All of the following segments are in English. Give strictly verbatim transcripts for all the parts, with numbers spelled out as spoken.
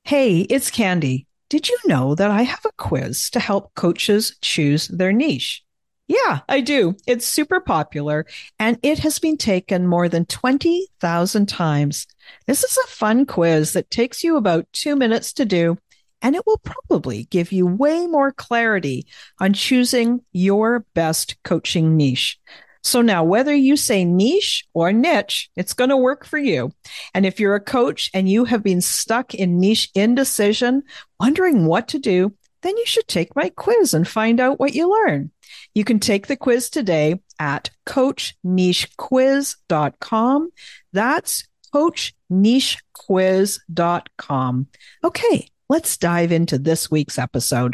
Hey, it's Candy. Did you know that I have a quiz to help coaches choose their niche? Yeah, I do. It's super popular and it has been taken more than twenty thousand times. This is a fun quiz that takes you about two minutes to do, and it will probably give you way more clarity on choosing your best coaching niche. So now, whether you say niche or niche, it's going to work for you. And if you're a coach and you have been stuck in niche indecision, wondering what to do, then you should take my quiz and find out what you learn. You can take the quiz today at coach niche quiz dot com. That's coach niche quiz dot com. Okay, let's dive into this week's episode.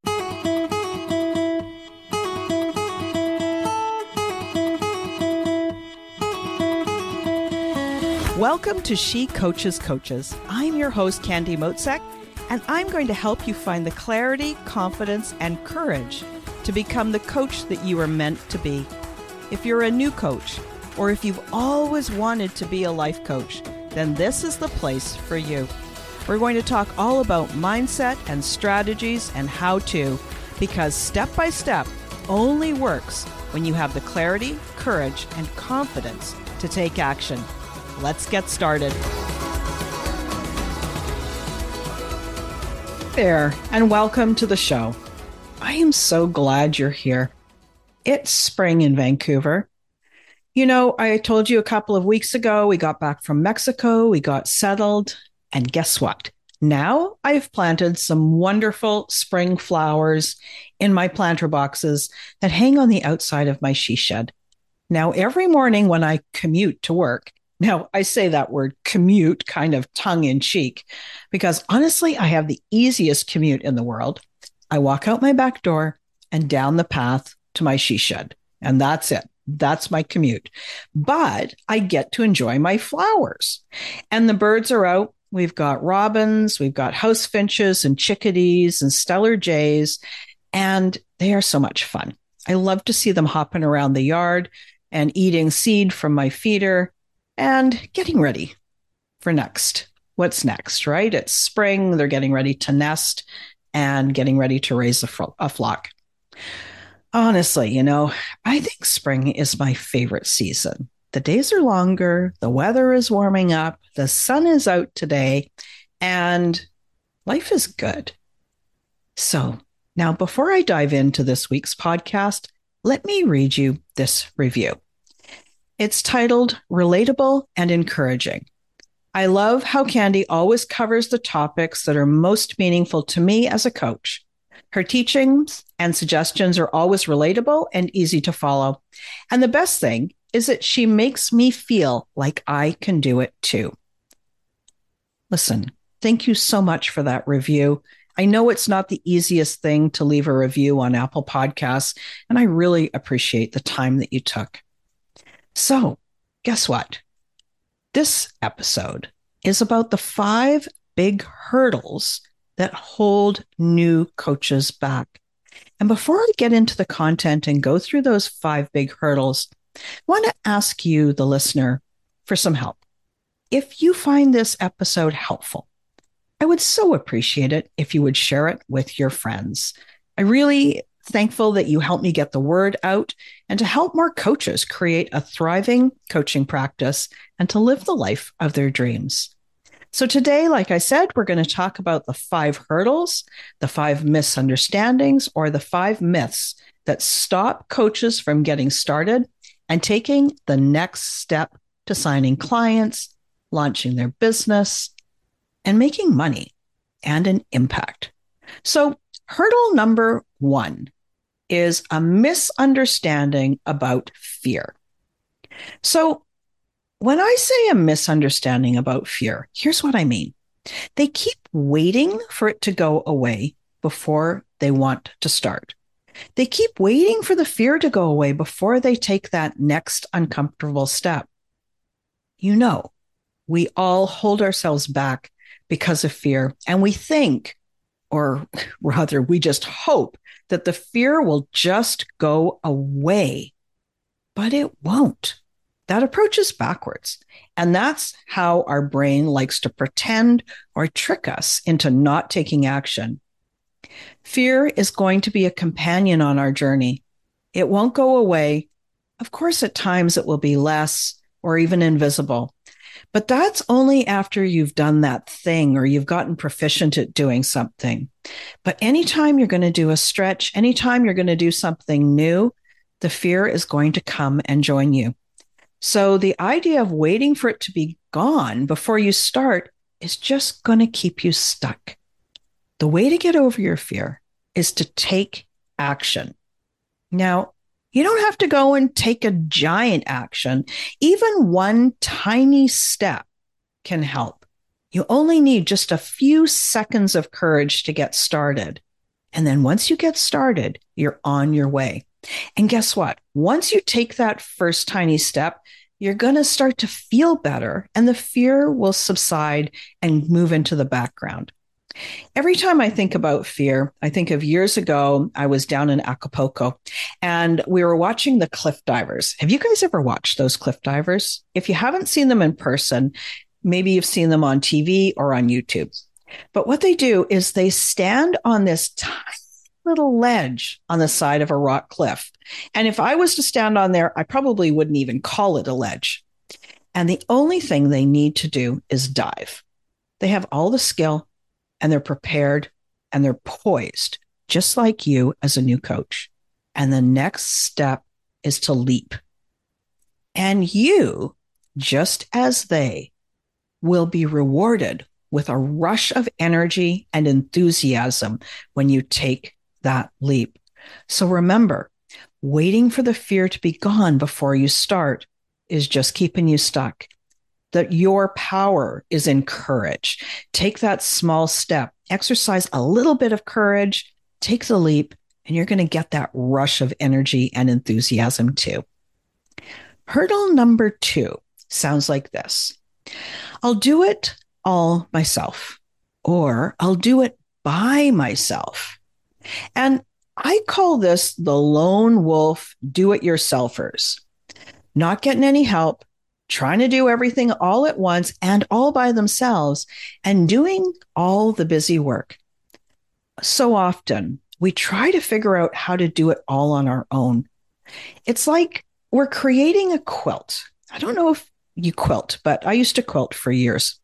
Welcome to She Coaches Coaches. I'm your host, Candy Motzek, and I'm going to help you find the clarity, confidence, and courage to become the coach that you are meant to be. If you're a new coach, or if you've always wanted to be a life coach, then this is the place for you. We're going to talk all about mindset and strategies and how to, because step by step only works when you have the clarity, courage, and confidence to take action. Let's get started. There, and welcome to the show. I am so glad you're here. It's spring in Vancouver. You know, I told you a couple of weeks ago, we got back from Mexico, we got settled, and guess what? Now I've planted some wonderful spring flowers in my planter boxes that hang on the outside of my she shed. Now, every morning when I commute to work, now, I say that word commute kind of tongue in cheek because honestly, I have the easiest commute in the world. I walk out my back door and down the path to my she shed, and that's it. That's my commute. But I get to enjoy my flowers, and the birds are out. We've got robins, we've got house finches and chickadees and stellar jays, and they are so much fun. I love to see them hopping around the yard and eating seed from my feeder and getting ready for next. What's next, right? It's spring. They're getting ready to nest and getting ready to raise a, fro- a flock. Honestly, you know, I think spring is my favorite season. The days are longer. The weather is warming up. The sun is out today and life is good. So now, before I dive into this week's podcast, let me read you this review. It's titled Relatable and Encouraging. I love how Candy always covers the topics that are most meaningful to me as a coach. Her teachings and suggestions are always relatable and easy to follow. And the best thing is that she makes me feel like I can do it too. Listen, thank you so much for that review. I know it's not the easiest thing to leave a review on Apple Podcasts, and I really appreciate the time that you took. So, guess what? This episode is about the five big hurdles that hold new coaches back. And before I get into the content and go through those five big hurdles, I want to ask you, the listener, for some help. If you find this episode helpful, I would so appreciate it if you would share it with your friends. I really thankful that you help me get the word out and to help more coaches create a thriving coaching practice and to live the life of their dreams. So today, like I said, we're going to talk about the five hurdles, the five misunderstandings, or the five myths that stop coaches from getting started and taking the next step to signing clients, launching their business, and making money and an impact. So hurdle number one is a misunderstanding about fear. So when I say a misunderstanding about fear, here's what I mean. They keep waiting for it to go away before they want to start. They keep waiting for the fear to go away before they take that next uncomfortable step. You know, we all hold ourselves back because of fear, and we think, or rather, we just hope that the fear will just go away, but it won't. That approach is backwards. And that's how our brain likes to pretend or trick us into not taking action. Fear is going to be a companion on our journey. It won't go away. Of course, at times it will be less or even invisible. But that's only after you've done that thing or you've gotten proficient at doing something. But anytime you're going to do a stretch, anytime you're going to do something new, the fear is going to come and join you. So the idea of waiting for it to be gone before you start is just going to keep you stuck. The way to get over your fear is to take action. Now, you don't have to go and take a giant action. Even one tiny step can help. You only need just a few seconds of courage to get started. And then once you get started, you're on your way. And guess what? Once you take that first tiny step, you're going to start to feel better and the fear will subside and move into the background. Every time I think about fear, I think of years ago, I was down in Acapulco and we were watching the cliff divers. Have you guys ever watched those cliff divers? If you haven't seen them in person, maybe you've seen them on T V or on YouTube. But what they do is they stand on this tiny little ledge on the side of a rock cliff. And if I was to stand on there, I probably wouldn't even call it a ledge. And the only thing they need to do is dive. They have all the skill and they're prepared and they're poised, just like you as a new coach. And the next step is to leap. And you, just as they, will be rewarded with a rush of energy and enthusiasm when you take that leap. So remember, waiting for the fear to be gone before you start is just keeping you stuck. That your power is in courage. Take that small step, exercise a little bit of courage, take the leap, and you're going to get that rush of energy and enthusiasm too. Hurdle number two sounds like this. I'll do it all myself, or I'll do it by myself. And I call this the lone wolf do-it-yourselfers. Not getting any help, trying to do everything all at once and all by themselves, and doing all the busy work. So often, we try to figure out how to do it all on our own. It's like we're creating a quilt. I don't know if you quilt, but I used to quilt for years.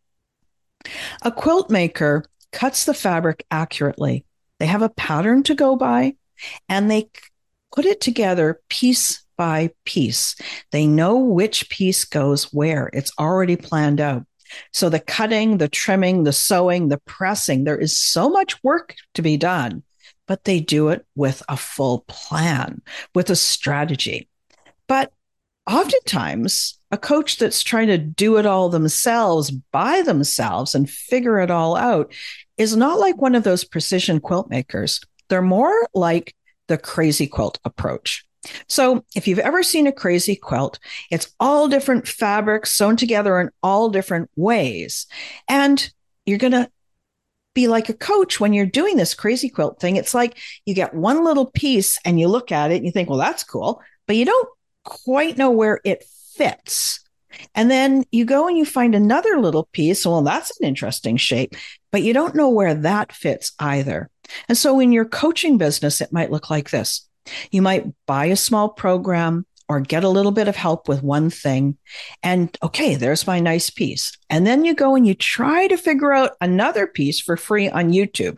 A quilt maker cuts the fabric accurately. They have a pattern to go by, and they put it together piece by piece. They know which piece goes where. It's already planned out. So the cutting, the trimming, the sewing, the pressing, there is so much work to be done, but they do it with a full plan, with a strategy. But oftentimes, a coach that's trying to do it all themselves by themselves and figure it all out is not like one of those precision quilt makers. They're more like the crazy quilt approach. So if you've ever seen a crazy quilt, it's all different fabrics sewn together in all different ways. And you're going to be like a coach when you're doing this crazy quilt thing. It's like you get one little piece and you look at it and you think, well, that's cool, but you don't quite know where it fits. And then you go and you find another little piece. Well, that's an interesting shape, but you don't know where that fits either. And so in your coaching business, it might look like this. You might buy a small program or get a little bit of help with one thing. And okay, there's my nice piece. And then you go and you try to figure out another piece for free on YouTube.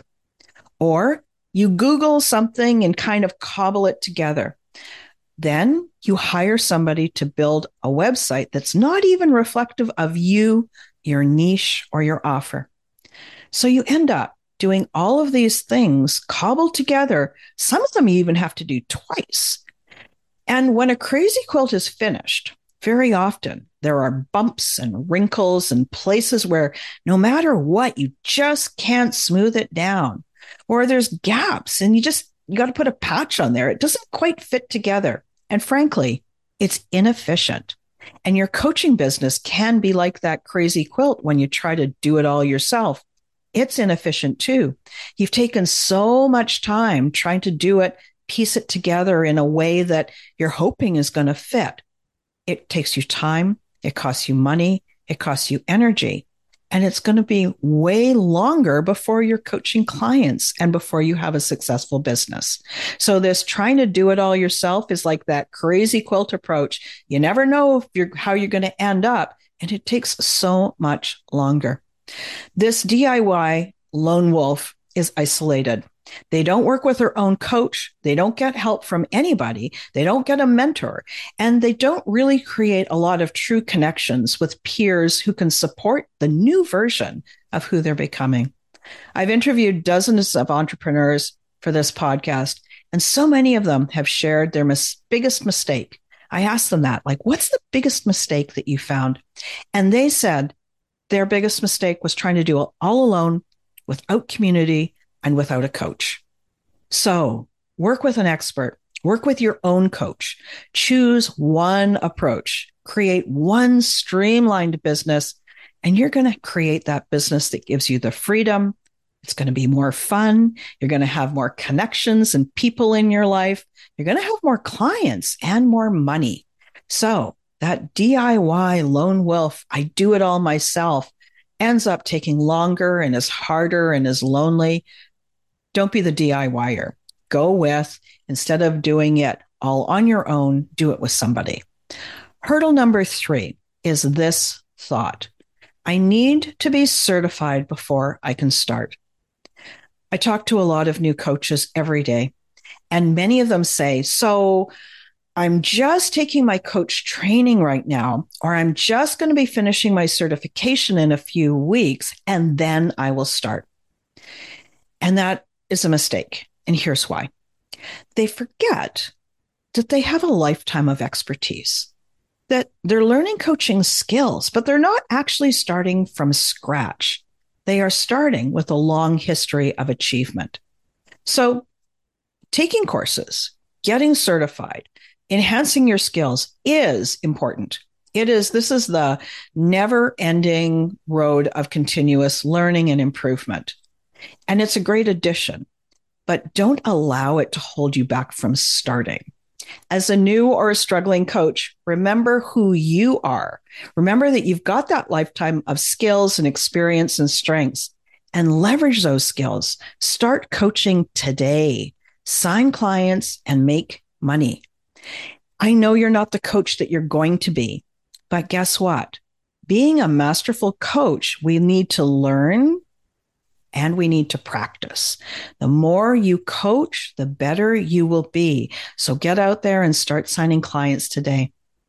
Or you Google something and kind of cobble it together. Then you hire somebody to build a website that's not even reflective of you, your niche, or your offer. So you end up doing all of these things cobbled together. Some of them you even have to do twice. And when a crazy quilt is finished, very often there are bumps and wrinkles and places where no matter what, you just can't smooth it down. Or there's gaps and you just, you got to put a patch on there. It doesn't quite fit together. And frankly, it's inefficient. And your coaching business can be like that crazy quilt when you try to do it all yourself. It's inefficient too. You've taken so much time trying to do it, piece it together in a way that you're hoping is going to fit. It takes you time. It costs you money. It costs you energy. And it's going to be way longer before you're coaching clients and before you have a successful business. So this trying to do it all yourself is like that crazy quilt approach. You never know if you're, how you're going to end up, and it takes so much longer. This D I Y lone wolf is isolated. They don't work with their own coach. They don't get help from anybody. They don't get a mentor. And they don't really create a lot of true connections with peers who can support the new version of who they're becoming. I've interviewed dozens of entrepreneurs for this podcast, and so many of them have shared their mis- biggest mistake. I asked them that, like, what's the biggest mistake that you found? And they said their biggest mistake was trying to do it all alone, without community, and without a coach. So work with an expert, work with your own coach, choose one approach, create one streamlined business, and you're going to create that business that gives you the freedom. It's going to be more fun. You're going to have more connections and people in your life. You're going to have more clients and more money. So that D I Y lone wolf, I do it all myself, ends up taking longer and is harder and is lonely. Don't be the DIYer. Go with, instead of doing it all on your own, do it with somebody. Hurdle number three is this thought: I need to be certified before I can start. I talk to a lot of new coaches every day, and many of them say, so I'm just taking my coach training right now, or I'm just going to be finishing my certification in a few weeks, and then I will start. And that is a mistake. And here's why. They forget that they have a lifetime of expertise, that they're learning coaching skills, but they're not actually starting from scratch. They are starting with a long history of achievement. So taking courses, getting certified, enhancing your skills is important. It is, this is the never-ending road of continuous learning and improvement. And it's a great addition, but don't allow it to hold you back from starting. As a new or a struggling coach, remember who you are. Remember that you've got that lifetime of skills and experience and strengths, and leverage those skills. Start coaching today. Sign clients and make money. I know you're not the coach that you're going to be, but guess what? Being a masterful coach, we need to learn and we need to practice. The more you coach, the better you will be. So get out there and start signing clients today.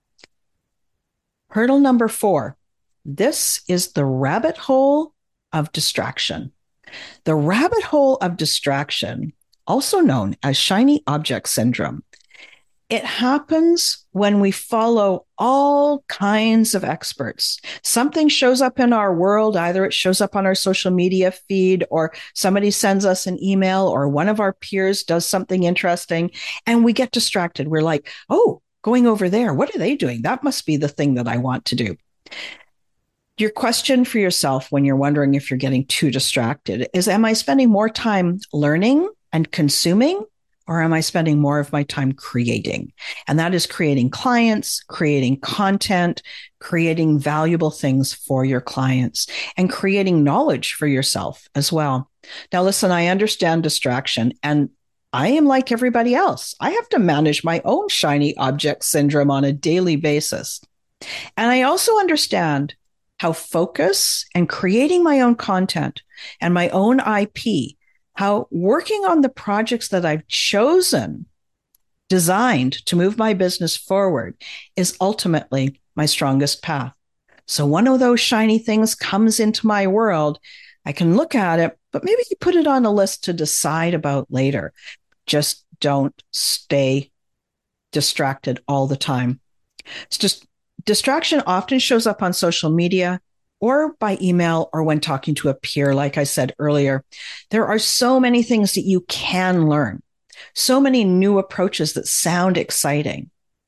Hurdle number four. This is the rabbit hole of distraction. The rabbit hole of distraction, also known as shiny object syndrome. It happens when we follow all kinds of experts. Something shows up in our world. Either it shows up on our social media feed, or somebody sends us an email, or one of our peers does something interesting, and we get distracted. We're like, oh, going over there. What are they doing? That must be the thing that I want to do. Your question for yourself when you're wondering if you're getting too distracted is, am I spending more time learning and consuming, or am I spending more of my time creating? And that is creating clients, creating content, creating valuable things for your clients, and creating knowledge for yourself as well. Now, listen, I understand distraction, and I am like everybody else. I have to manage my own shiny object syndrome on a daily basis. And I also understand how focus and creating my own content and my own I P, how working on the projects that I've chosen, designed to move my business forward, is ultimately my strongest path. So one of those shiny things comes into my world, I can look at it, but maybe you put it on a list to decide about later. Just don't stay distracted all the time. It's just distraction often shows up on social media, or by email, or when talking to a peer, like I said earlier. There are so many things that you can learn, so many new approaches that sound exciting.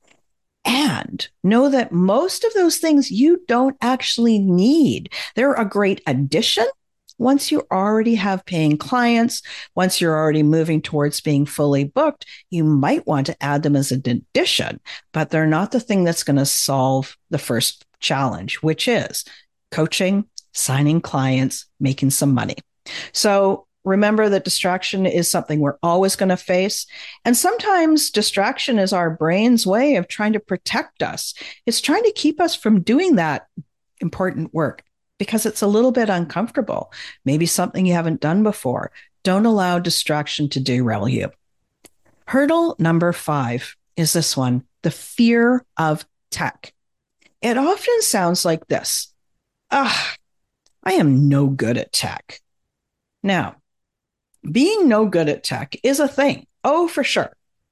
And know that most of those things you don't actually need. They're a great addition, once you already have paying clients, once you're already moving towards being fully booked, you might want to add them as an addition, but they're not the thing that's going to solve the first challenge, which is coaching, signing clients, making some money. So remember that distraction is something we're always going to face. And sometimes distraction is our brain's way of trying to protect us. It's trying to keep us from doing that important work because it's a little bit uncomfortable. Maybe something you haven't done before. Don't allow distraction to derail you. Hurdle number five is this one, the fear of tech. It often sounds like this. Ah, I am no good at tech. Now, being no good at tech is a thing. Oh, for sure.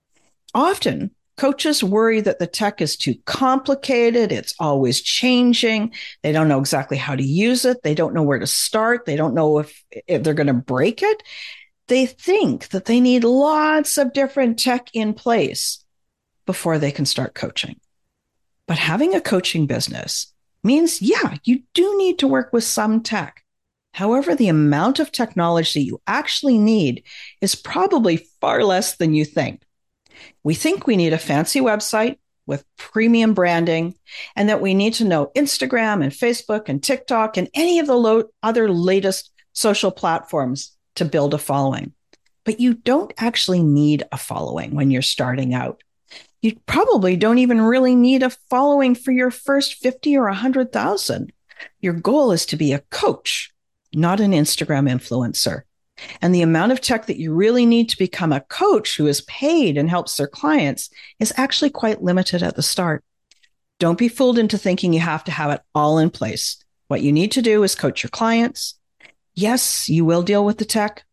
Often, coaches worry that the tech is too complicated. It's always changing. They don't know exactly how to use it. They don't know where to start. They don't know if, if they're going to break it. They think that they need lots of different tech in place before they can start coaching. But having a coaching business means, yeah, you do need to work with some tech. However, the amount of technology that you actually need is probably far less than you think. We think we need a fancy website with premium branding and that we need to know Instagram and Facebook and TikTok and any of the lo- other latest social platforms to build a following. But you don't actually need a following when you're starting out. You probably don't even really need a following for your first fifty or one hundred thousand. Your goal is to be a coach, not an Instagram influencer. And the amount of tech that you really need to become a coach who is paid and helps their clients is actually quite limited at the start. Don't be fooled into thinking you have to have it all in place. What you need to do is coach your clients. Yes, you will deal with the tech,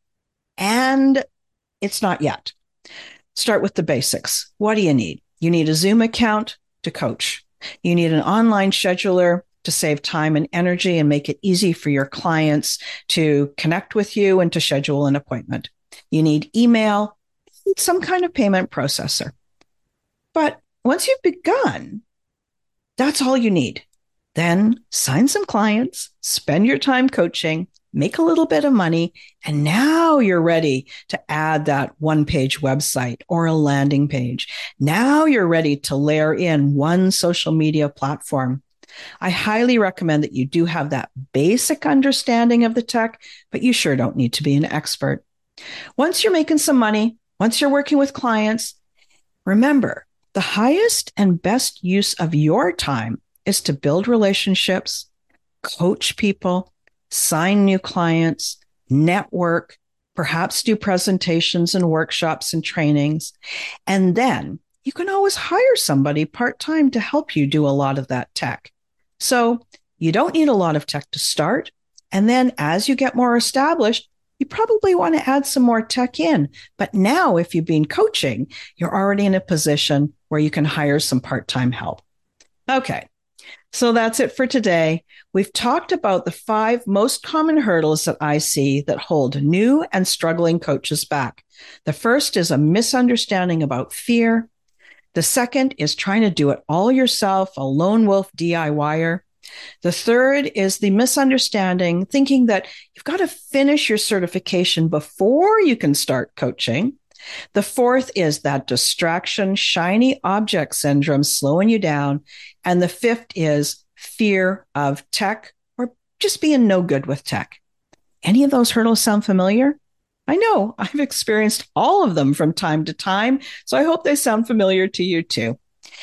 and it's not yet. Start with the basics. What do you need? You need a Zoom account to coach. You need an online scheduler to save time and energy and make it easy for your clients to connect with you and to schedule an appointment. You need email, you need some kind of payment processor. But once you've begun, that's all you need. Then sign some clients, spend your time coaching, make a little bit of money, and now you're ready to add that one-page website or a landing page. Now you're ready to layer in one social media platform. I highly recommend that you do have that basic understanding of the tech, but you sure don't need to be an expert. Once you're making some money, once you're working with clients, remember, the highest and best use of your time is to build relationships, coach people, sign new clients, network, perhaps do presentations and workshops and trainings. And then you can always hire somebody part-time to help you do a lot of that tech. So you don't need a lot of tech to start. And then as you get more established, you probably want to add some more tech in. But now, if you've been coaching, you're already in a position where you can hire some part-time help. Okay, so that's it for today. We've talked about the five most common hurdles that I see that hold new and struggling coaches back. The first is a misunderstanding about fear. The second is trying to do it all yourself, a lone wolf DIYer. The third is the misunderstanding, thinking that you've got to finish your certification before you can start coaching. The fourth is that distraction, shiny object syndrome slowing you down. And the fifth is fear of tech or just being no good with tech. Any of those hurdles sound familiar? I know I've experienced all of them from time to time, so I hope they sound familiar to you too.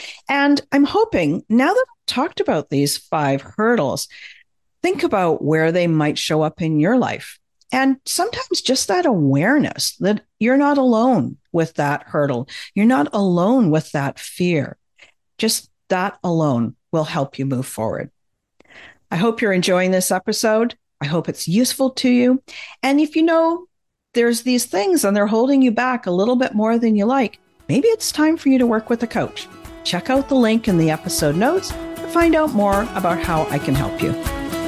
And I'm hoping now that I've talked about these five hurdles, think about where they might show up in your life. And sometimes just that awareness that you're not alone with that hurdle. You're not alone with that fear. Just that alone will help you move forward. I hope you're enjoying this episode. I hope it's useful to you. And if you know there's these things and they're holding you back a little bit more than you like, maybe it's time for you to work with a coach. Check out the link in the episode notes to find out more about how I can help you.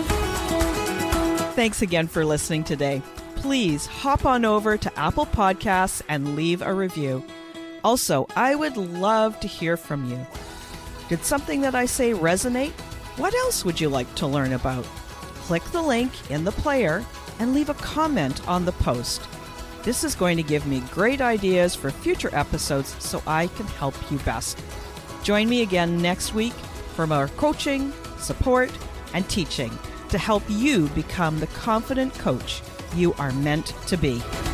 Thanks again for listening today. Please hop on over to Apple Podcasts and leave a review. Also, I would love to hear from you. Did something that I say resonate? What else would you like to learn about? Click the link in the player and leave a comment on the post. This is going to give me great ideas for future episodes so I can help you best. Join me again next week for more coaching, support, and teaching to help you become the confident coach you are meant to be.